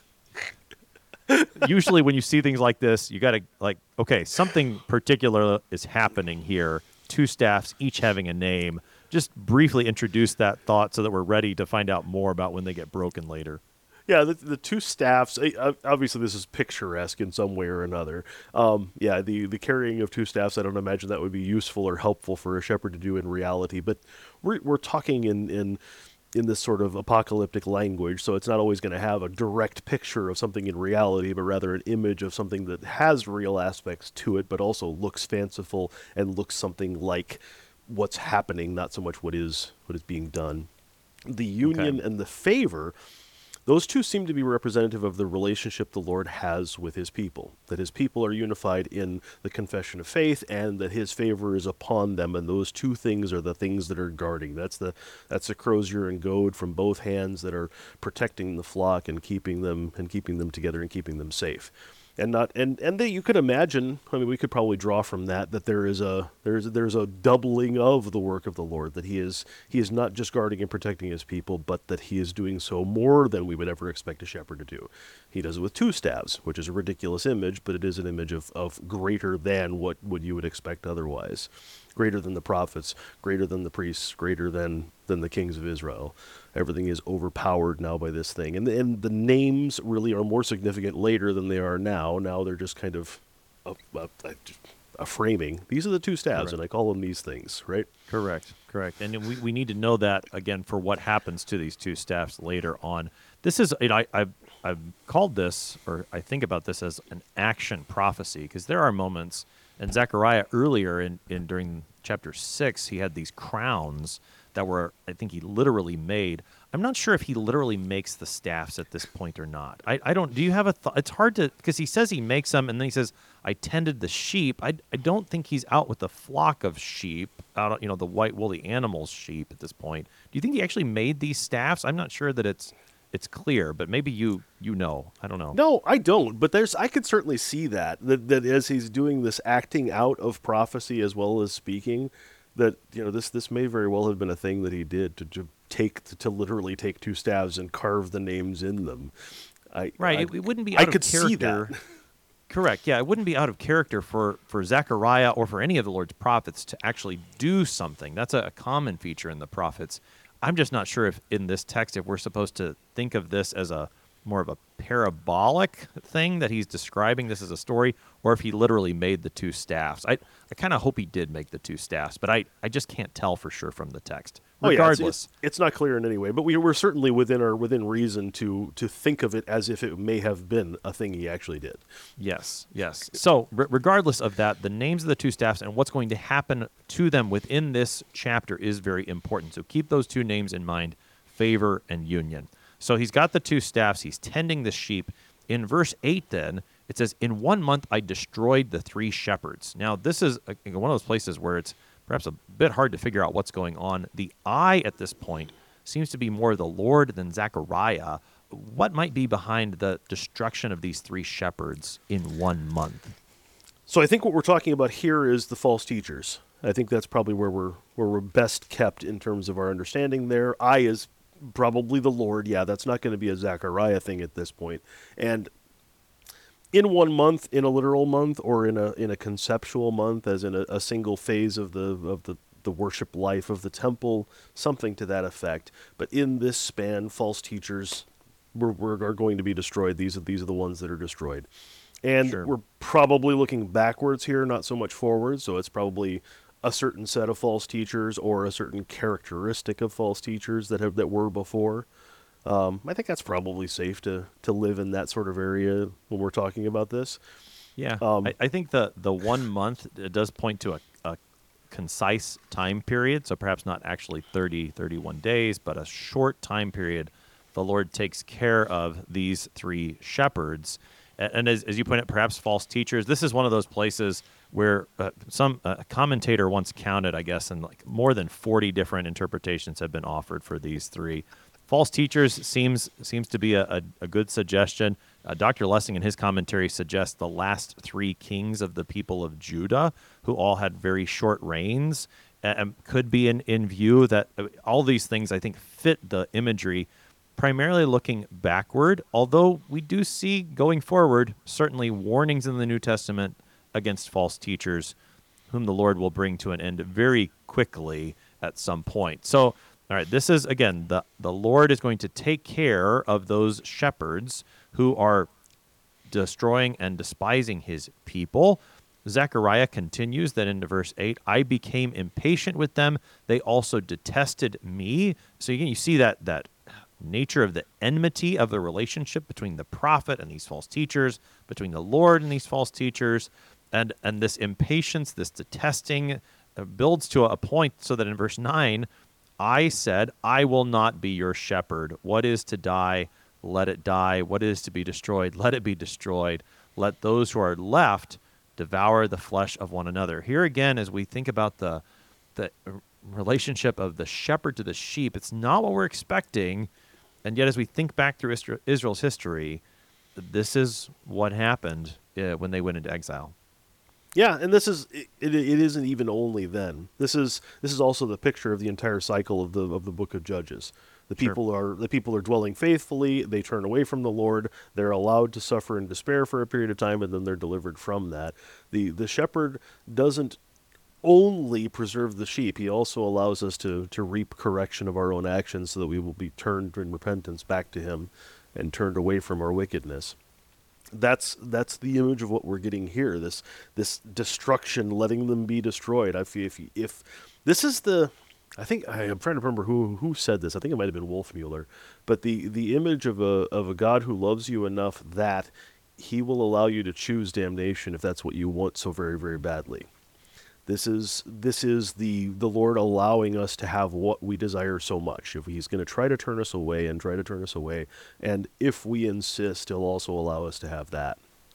usually when you see things like this, you got to okay, something particular is happening here. Two staffs, each having a name. Just briefly introduce that thought so that we're ready to find out more about when they get broken later. Yeah, the two staffs, obviously this is picturesque in some way or another. The carrying of two staffs, I don't imagine that would be useful or helpful for a shepherd to do in reality, but we're talking in this sort of apocalyptic language, so it's not always going to have a direct picture of something in reality, but rather an image of something that has real aspects to it, but also looks fanciful and looks something like what's happening, not so much what is being done. The union and the favor, those two seem to be representative of the relationship the Lord has with his people, that his people are unified in the confession of faith and that his favor is upon them, and those two things are the things that are guarding. That's the crozier and goad from both hands that are protecting the flock and keeping them together and keeping them safe. And you could imagine, I mean, we could probably draw from that there's a doubling of the work of the Lord, that he is not just guarding and protecting his people, but that he is doing so more than we would ever expect a shepherd to do. He does it with two staves, which is a ridiculous image, but it is an image of greater than what you would expect otherwise. Greater than the prophets, greater than the priests, greater than the kings of Israel. Everything is overpowered now by this thing. And the names really are more significant later than they are now. Now they're just kind of a framing. These are the two staves, Correct. and I call them these things, right? Correct. And we need to know that, again, for what happens to these two staffs later on. This is, I've called this, or I think about this as an action prophecy, because there are moments, and Zechariah earlier during chapter 6, he had these crowns that were, I think he literally made. I'm not sure if he literally makes the staffs at this point or not. I don't, do you have a thought? It's hard to, because he says he makes them, and then he says, I tended the sheep. I don't think he's out with a flock of sheep, the white woolly animals sheep at this point. Do you think he actually made these staffs? I'm not sure that it's clear, but maybe you know. I don't know. No, I don't. But I could certainly see that as he's doing this acting out of prophecy as well as speaking, that this may very well have been a thing that he did to literally take two staves and carve the names in them. It wouldn't be out of character. See that. Correct. Yeah, it wouldn't be out of character for Zechariah or for any of the Lord's prophets to actually do something. That's a common feature in the prophets. I'm just not sure if in this text, if we're supposed to think of this as more of a parabolic thing, that he's describing this as a story, or if he literally made the two staffs. I kind of hope he did make the two staffs, but I just can't tell for sure from the text. Regardless. It's not clear in any way, but we're certainly within reason to think of it as if it may have been a thing he actually did. Yes. So regardless of that, the names of the two staffs and what's going to happen to them within this chapter is very important. So keep those two names in mind, favor and union. So he's got the two staffs. He's tending the sheep. In verse 8 then, it says, in 1 month I destroyed the 3 shepherds. Now, this is one of those places where it's perhaps a bit hard to figure out what's going on. The I at this point seems to be more the Lord than Zechariah. What might be behind the destruction of these 3 shepherds in 1 month? So I think what we're talking about here is the false teachers. I think that's probably where we're best kept in terms of our understanding there. I is probably the Lord. Yeah, that's not going to be a Zechariah thing at this point. And in 1 month, in a literal month, or in a conceptual month, as in a single phase of the worship life of the temple, something to that effect. But in this span, false teachers are going to be destroyed. These are the ones that are destroyed. And Sure. We're probably looking backwards here, not so much forwards. So it's probably a certain set of false teachers or a certain characteristic of false teachers that were before. I think that's probably safe to live in that sort of area when we're talking about this. Yeah, I think the 1 month does point to a concise time period, so perhaps not actually 31 days, but a short time period. The Lord takes care of these 3 shepherds. And as you point out, perhaps false teachers. This is one of those places where some commentator once counted, I guess, and like more than 40 different interpretations have been offered for these 3. False teachers seems to be a good suggestion. Dr. Lessing in his commentary suggests the last 3 kings of the people of Judah, who all had very short reigns, could be in view. That all these things, I think, fit the imagery, primarily looking backward, although we do see going forward certainly warnings in the New Testament against false teachers, whom the Lord will bring to an end very quickly at some point. So, all right, this is, again, the Lord is going to take care of those shepherds who are destroying and despising his people. Zechariah continues that into verse 8, I became impatient with them. They also detested me. So again, you see that nature of the enmity of the relationship between the prophet and these false teachers, between the Lord and these false teachers, and this impatience, this detesting builds to a point so that in verse 9, I said, I will not be your shepherd. What is to die? let it die. What is to be destroyed, let it be destroyed. Let those who are left devour the flesh of one another. Here again, as we think about the relationship of the shepherd to the sheep, it's not what we're expecting. And yet, as we think back through Israel's history, this is what happened when they went into exile. Yeah, and this is it isn't even only then. This is also the picture of the entire cycle of the book of Judges. The people are dwelling faithfully, they turn away from the Lord, they're allowed to suffer in despair for a period of time, and then they're delivered from that. The shepherd doesn't only preserve the sheep, he also allows us to reap correction of our own actions so that we will be turned in repentance back to him and turned away from our wickedness. That's the image of what we're getting here. This destruction, letting them be destroyed. If this is I think I'm trying to remember who said this. I think it might have been Wolfmueller, but the image of a God who loves you enough that he will allow you to choose damnation if that's what you want so very, very badly. This is the Lord allowing us to have what we desire so much. If he's going to try to turn us away, and if we insist, he'll also allow us to have that.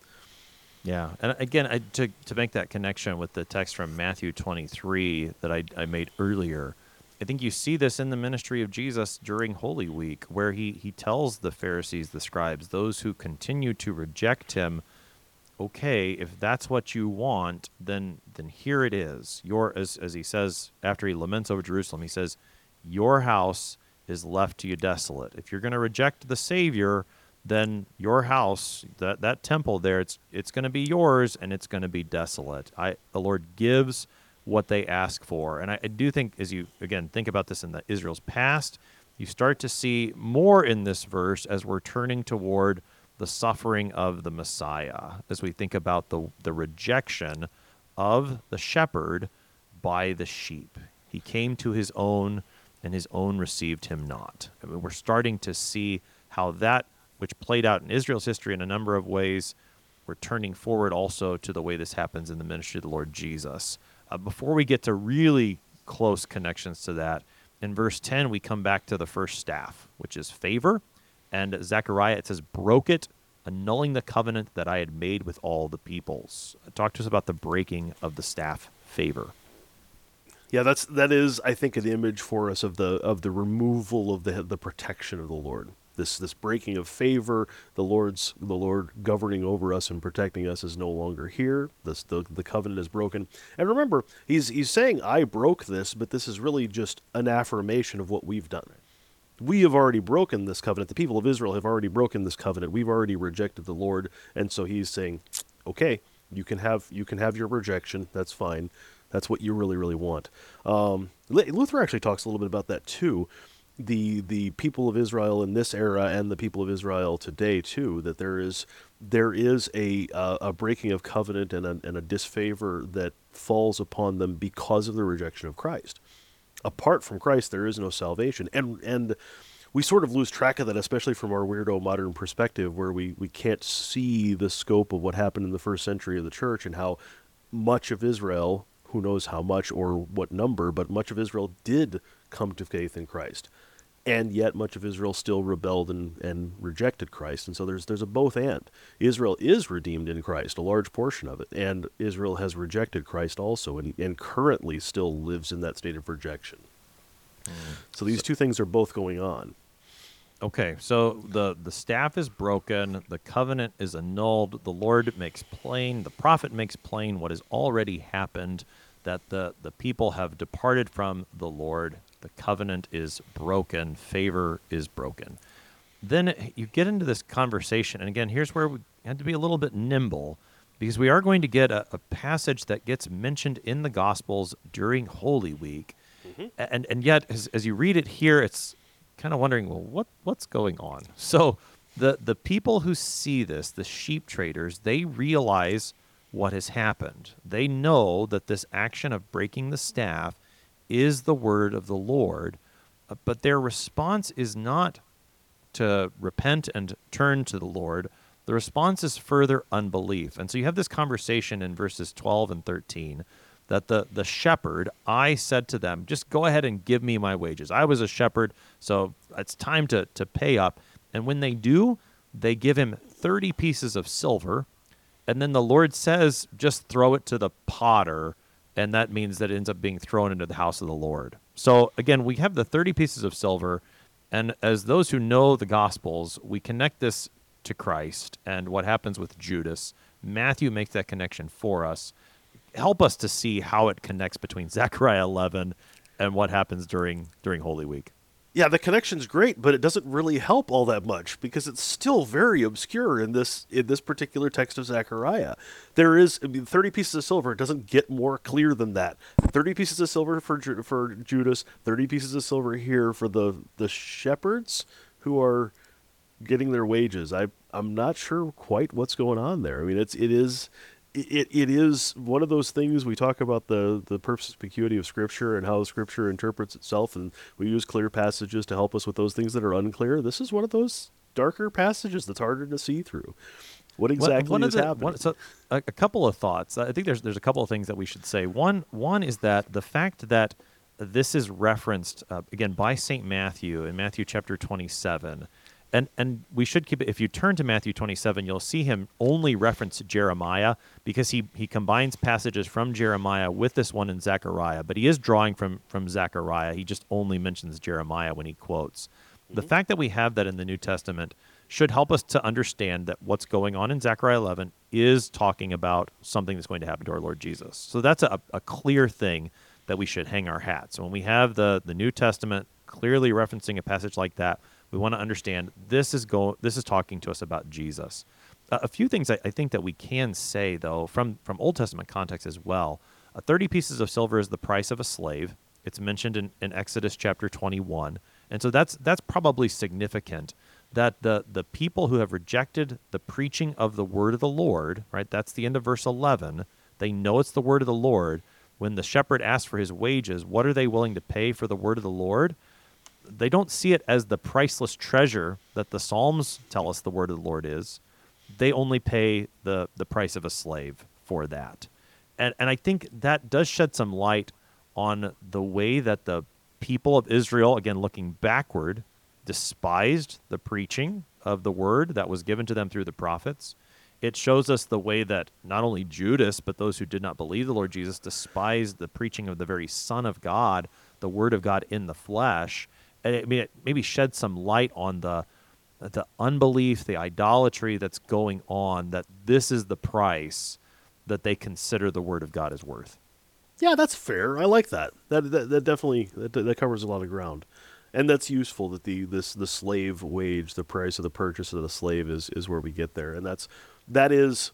Yeah, and again, to make that connection with the text from Matthew 23 that I made earlier, I think you see this in the ministry of Jesus during Holy Week, where he tells the Pharisees, the scribes, those who continue to reject him, okay, if that's what you want, then here it is. As he says, after he laments over Jerusalem, he says, your house is left to you desolate. If you're going to reject the Savior, then your house, that temple there, it's going to be yours, and it's going to be desolate. The Lord gives what they ask for. And I do think, as you, again, think about this in Israel's past, you start to see more in this verse as we're turning toward the suffering of the Messiah, as we think about the rejection of the shepherd by the sheep. He came to his own, and his own received him not. I mean, we're starting to see how that, which played out in Israel's history in a number of ways, we're turning forward also to the way this happens in the ministry of the Lord Jesus. Before we get to really close connections to that, in verse 10, we come back to the first staff, which is favor. And Zechariah, it says, broke it, annulling the covenant that I had made with all the peoples. Talk to us about the breaking of the staff favor. Yeah, that is, I think, an image for us of the removal of the protection of the Lord. This breaking of favor, the Lord governing over us and protecting us is no longer here. The covenant is broken. And remember, he's saying, I broke this, but this is really just an affirmation of what we've done. We have already broken this covenant. The people of Israel have already broken this covenant. We've already rejected the Lord. And so he's saying, okay, you can have your rejection. That's fine. That's what you really, really want. Luther actually talks a little bit about that too. The people of Israel in this era and the people of Israel today too, that there is a breaking of covenant and a disfavor that falls upon them because of the rejection of Christ. Apart from Christ, there is no salvation, and we sort of lose track of that, especially from our weirdo modern perspective, where we can't see the scope of what happened in the first century of the church and how much of Israel, who knows how much or what number, but much of Israel did come to faith in Christ. And yet much of Israel still rebelled and rejected Christ. And so there's a both and. Israel is redeemed in Christ, a large portion of it. And Israel has rejected Christ also and currently still lives in that state of rejection. So these two things are both going on. Okay, so the staff is broken, the covenant is annulled, the Lord makes plain, the prophet makes plain what has already happened, that the people have departed from the Lord. The covenant is broken. Favor is broken. Then you get into this conversation, and again, here's where we had to be a little bit nimble, because we are going to get a passage that gets mentioned in the Gospels during Holy Week, and yet, as you read it here, it's kind of wondering, well, what's going on? So the people who see this, the sheep traders, they realize what has happened. They know that this action of breaking the staff is the word of the Lord, but their response is not to repent and turn to the Lord. The response is further unbelief. And so you have this conversation in verses 12 and 13 that the shepherd, I said to them, just go ahead and give me my wages. I was a shepherd, so it's time to pay up. And when they do, they give him 30 pieces of silver. And then the Lord says, just throw it to the potter. And that means that it ends up being thrown into the house of the Lord. So again, we have the 30 pieces of silver. And as those who know the Gospels, we connect this to Christ and what happens with Judas. Matthew makes that connection for us. Help us to see how it connects between Zechariah 11 and what happens during Holy Week. Yeah, the connection's great, but it doesn't really help all that much because it's still very obscure in this particular text of Zechariah. There is 30 pieces of silver. It doesn't get more clear than that. 30 pieces of silver for Judas, 30 pieces of silver here for the shepherds who are getting their wages. I'm not sure quite what's going on there. I mean, it is one of those things. We talk about the perspicuity of Scripture and how Scripture interprets itself, and we use clear passages to help us with those things that are unclear. This is one of those darker passages that's harder to see through. What exactly is happening? So a couple of thoughts. I think there's a couple of things that we should say. One is that the fact that this is referenced again by St. Matthew in Matthew chapter 27. And we should keep it. If you turn to Matthew 27, you'll see him only reference Jeremiah because he combines passages from Jeremiah with this one in Zechariah. But he is drawing from Zechariah. He just only mentions Jeremiah when he quotes. Mm-hmm. The fact that we have that in the New Testament should help us to understand that what's going on in Zechariah 11 is talking about something that's going to happen to our Lord Jesus. So that's a clear thing that we should hang our hats. So when we have the New Testament clearly referencing a passage like that, we want to understand this is talking to us about Jesus. A few things I think that we can say, though, from Old Testament context as well. 30 pieces of silver is the price of a slave. It's mentioned in Exodus chapter 21. And so that's probably significant that the people who have rejected the preaching of the word of the Lord, right, that's the end of verse 11, they know it's the word of the Lord. When the shepherd asks for his wages, what are they willing to pay for the word of the Lord? They don't see it as the priceless treasure that the Psalms tell us the word of the Lord is. They only pay the price of a slave for that. And I think that does shed some light on the way that the people of Israel, again, looking backward, despised the preaching of the word that was given to them through the prophets. It shows us the way that not only Judas, but those who did not believe the Lord Jesus despised the preaching of the very Son of God, the Word of God in the flesh. And it maybe shed some light on the unbelief, the idolatry that's going on, that this is the price that they consider the Word of God is worth. Yeah, that's fair. I like that. That definitely that covers a lot of ground, and that's useful. That the slave wage, the price of the purchase of the slave, is where we get there, and that is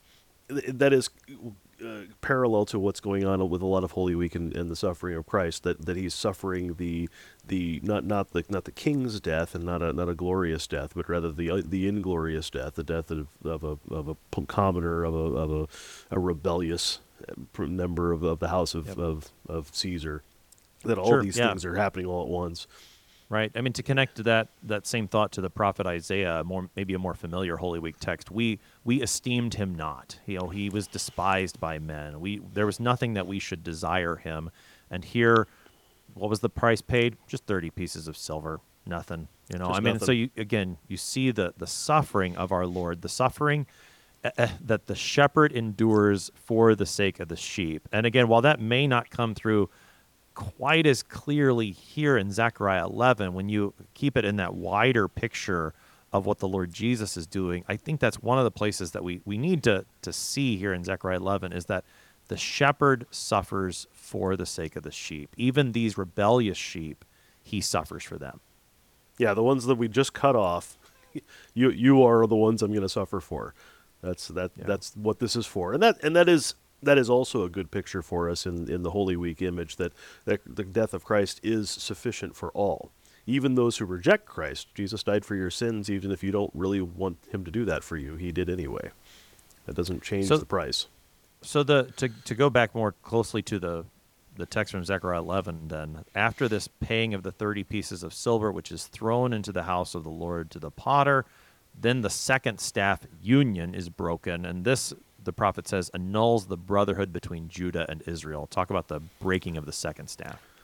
parallel to what's going on with a lot of Holy Week and the suffering of Christ. That he's suffering the not the king's death and not a glorious death, but rather the inglorious death, the death of a commoner, of a rebellious member of the house of Caesar. That all these things are happening all at once. Right. I mean, to connect to that same thought to the prophet Isaiah, maybe a more familiar Holy Week text, we esteemed him not. He was despised by men. There was nothing that we should desire him. And here, what was the price paid? Just 30 pieces of silver. Nothing. Nothing. So you see the suffering of our Lord, the suffering that the shepherd endures for the sake of the sheep. And again, while that may not come through quite as clearly here in Zechariah 11, when you keep it in that wider picture of what the Lord Jesus is doing, I think that's one of the places that we need to see here in Zechariah 11 is that the shepherd suffers for the sake of the sheep. Even these rebellious sheep, he suffers for them. Yeah, the ones that we just cut off, you are the ones I'm going to suffer for. That's what this is for, and that is also a good picture for us in the Holy Week image that the death of Christ is sufficient for all, even those who reject Christ. Jesus died for your sins, even if you don't really want him to do that for you. He did anyway. That doesn't change the price. So to go back more closely to the text from Zechariah 11, then after this paying of the 30 pieces of silver, which is thrown into the house of the Lord to the potter, then the second staff union is broken, and this, the prophet says, annuls the brotherhood between Judah and Israel. Talk about the breaking of the second staff.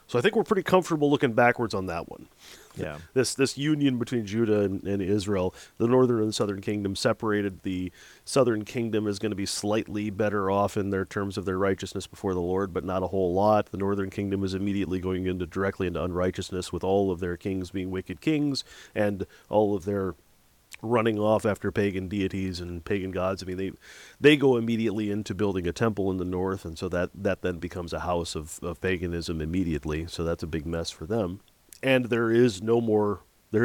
So I think we're pretty comfortable looking backwards on that one. Yeah. This union between Judah and Israel, the northern and the southern kingdom separated. The southern kingdom is going to be slightly better off in their terms of their righteousness before the Lord, but not a whole lot. The northern kingdom is immediately going directly into unrighteousness, with all of their kings being wicked kings and all of their running off after pagan deities and pagan gods. I mean, they go immediately into building a temple in the north, and so that then becomes a house of paganism immediately. So that's a big mess for them. And there is no more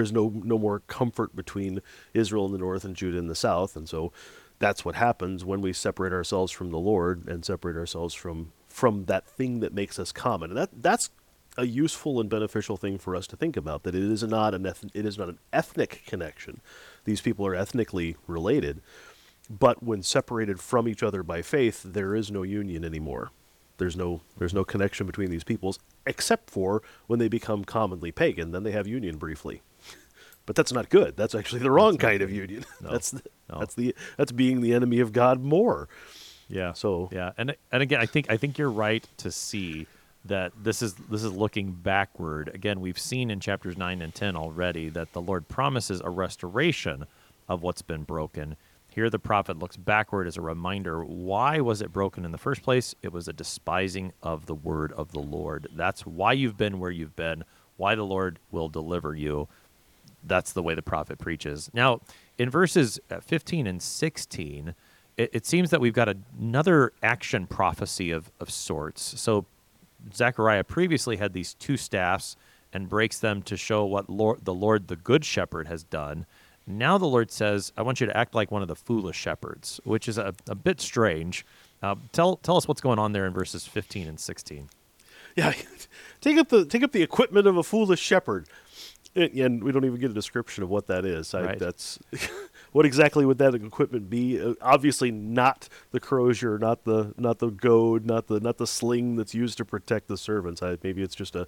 comfort between Israel in the north and Judah in the south, and so that's what happens when we separate ourselves from the Lord and separate ourselves from that thing that makes us common. And that's a useful and beneficial thing for us to think about, that it is not an ethnic connection. These people are ethnically related, but when separated from each other by faith, there is no union anymore. There's no connection between these peoples, except for when they become commonly pagan. Then they have union briefly, but that's not good. That's actually the wrong kind of union. No. That's being the enemy of God more. Yeah. So yeah, and again, I think you're right to see that this is looking backward. Again, we've seen in chapters 9 and 10 already that the Lord promises a restoration of what's been broken. Here the prophet looks backward as a reminder. Why was it broken in the first place? It was a despising of the word of the Lord. That's why you've been where you've been, why the Lord will deliver you. That's the way the prophet preaches. Now, in verses 15 and 16, it seems that we've got another action prophecy of sorts. So Zechariah previously had these two staffs and breaks them to show what the Lord, the good shepherd, has done. Now the Lord says, I want you to act like one of the foolish shepherds, which is a bit strange. Tell us what's going on there in verses 15 and 16. Yeah, take up the equipment of a foolish shepherd. And we don't even get a description of what that is. Right. That's what exactly would that equipment be? Obviously, not the crozier, not the goad, not the sling that's used to protect the servants. Maybe it's just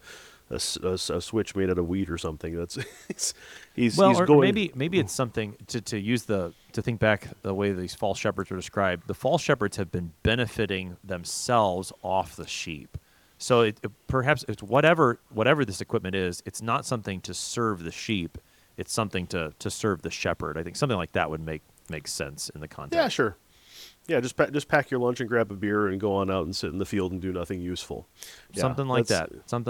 a switch made out of wheat or something. That's he's or going. maybe it's something to think back the way these false shepherds are described. The false shepherds have been benefiting themselves off the sheep. So perhaps it's whatever this equipment is, it's not something to serve the sheep. It's something to serve the shepherd. I think something like that would make sense in the context. Yeah, sure. Yeah, just pack your lunch and grab a beer and go on out and sit in the field and do nothing useful. Yeah, something like that.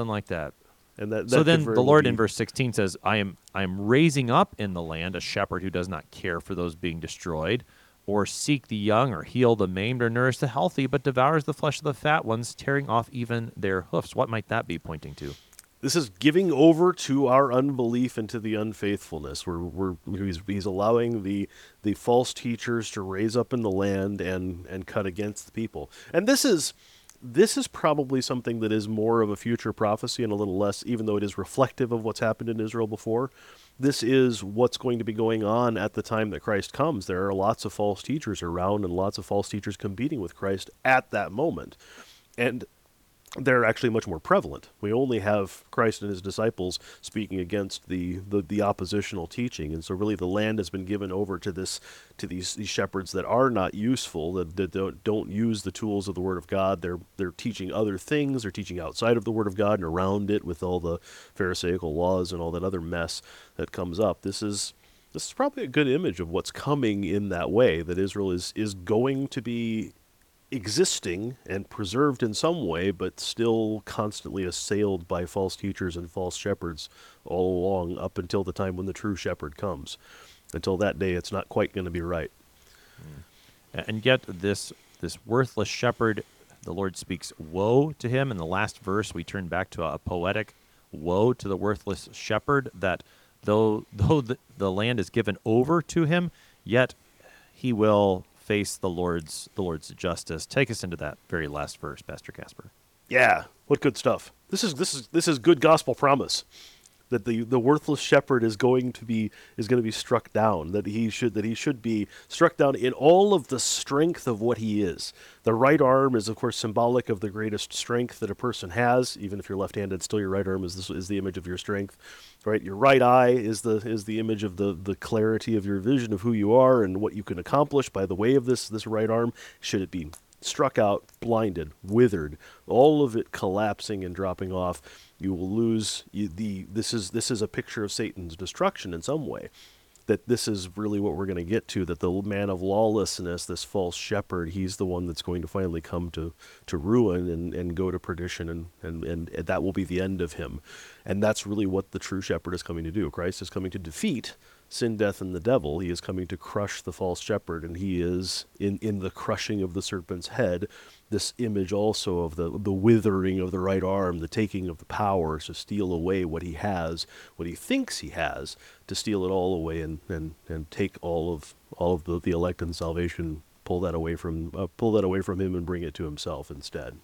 And that so then the Lord in verse 16 says, I am raising up in the land a shepherd who does not care for those being destroyed, or seek the young, or heal the maimed, or nourish the healthy, but devours the flesh of the fat ones, tearing off even their hoofs. What might that be pointing to? This is giving over to our unbelief and to the unfaithfulness. He's allowing the false teachers to raise up in the land and cut against the people. And this is probably something that is more of a future prophecy and a little less, even though it is reflective of what's happened in Israel before. This is what's going to be going on at the time that Christ comes. There are lots of false teachers around and lots of false teachers competing with Christ at that moment. And they're actually much more prevalent. We only have Christ and his disciples speaking against the oppositional teaching, and so really the land has been given over to these shepherds that are not useful, that don't use the tools of the Word of God. They're teaching other things. They're teaching outside of the Word of God and around it with all the Pharisaical laws and all that other mess that comes up. This is probably a good image of what's coming in that way, that Israel is going to be existing and preserved in some way, but still constantly assailed by false teachers and false shepherds all along, up until the time when the true shepherd comes. Until that day, it's not quite going to be right. And yet this worthless shepherd, the Lord speaks woe to him. In the last verse, we turn back to a poetic woe to the worthless shepherd, that though the land is given over to him, yet he will face the Lord's justice. Take us into that very last verse, Pastor Casper. Yeah, what good stuff. This is good gospel promise, that the worthless shepherd is going to be struck down, that he should be struck down in all of the strength of what he is. The right arm is, of course, symbolic of the greatest strength that a person has. Even if you're left-handed, still your right arm is the image of your strength. Right, your right eye is the image of the clarity of your vision of who you are and what you can accomplish by the way of this right arm. Should it be struck out, blinded, withered, all of it collapsing and dropping off, You will lose this is a picture of Satan's destruction in some way. That this is really what we're going to get to, that the man of lawlessness, this false shepherd, he's the one that's going to finally come to ruin and go to perdition, and that will be the end of him. And that's really what the true shepherd is coming to do. Christ is coming to defeat sin, death, and the devil. He is coming to crush the false shepherd, and he is, in the crushing of the serpent's head, this image also of the withering of the right arm, the taking of the power to steal away what he has, what he thinks he has, to steal it all away and take all of the elect and salvation, pull that away from him and bring it to himself instead.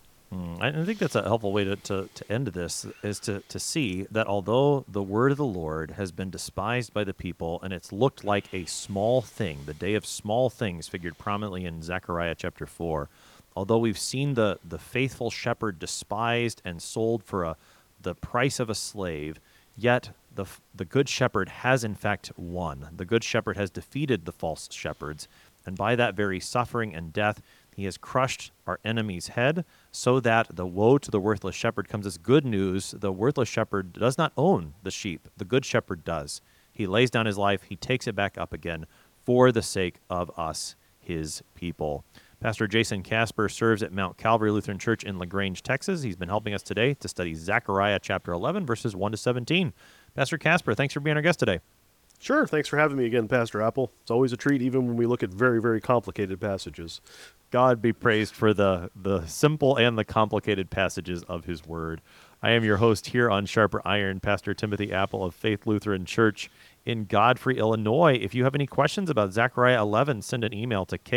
I think that's a helpful way to end this, is to see that although the word of the Lord has been despised by the people, and it's looked like a small thing, the day of small things figured prominently in Zechariah chapter 4, although we've seen the faithful shepherd despised and sold for the price of a slave, yet the good shepherd has in fact won. The good shepherd has defeated the false shepherds, and by that very suffering and death, he has crushed our enemy's head, so that the woe to the worthless shepherd comes as good news. The worthless shepherd does not own the sheep. The good shepherd does. He lays down his life. He takes it back up again for the sake of us, his people. Pastor Jason Casper serves at Mount Calvary Lutheran Church in LaGrange, Texas. He's been helping us today to study Zechariah chapter 11, verses 1 to 17. Pastor Casper, thanks for being our guest today. Sure. Thanks for having me again, Pastor Apple. It's always a treat, even when we look at very, very complicated passages. God be praised for the simple and the complicated passages of his word. I am your host here on Sharper Iron, Pastor Timothy Apple of Faith Lutheran Church in Godfrey, Illinois. If you have any questions about Zechariah 11, send an email to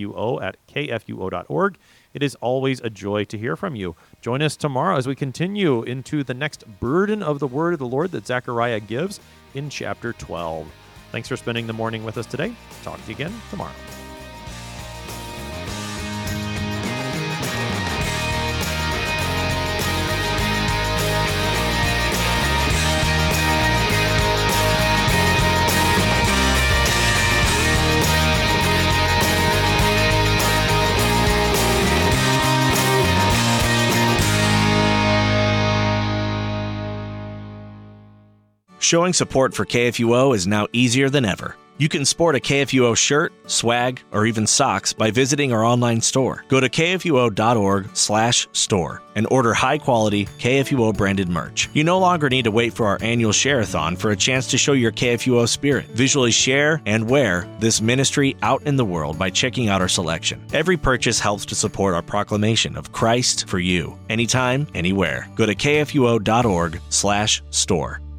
kfuo@kfuo.org. It is always a joy to hear from you. Join us tomorrow as we continue into the next burden of the word of the Lord that Zechariah gives in chapter 12. Thanks for spending the morning with us today. Talk to you again tomorrow. Showing support for KFUO is now easier than ever. You can sport a KFUO shirt, swag, or even socks by visiting our online store. Go to kfuo.org/store and order high-quality KFUO-branded merch. You no longer need to wait for our annual share-a-thon for a chance to show your KFUO spirit. Visually share and wear this ministry out in the world by checking out our selection. Every purchase helps to support our proclamation of Christ for you, anytime, anywhere. Go to kfuo.org/store.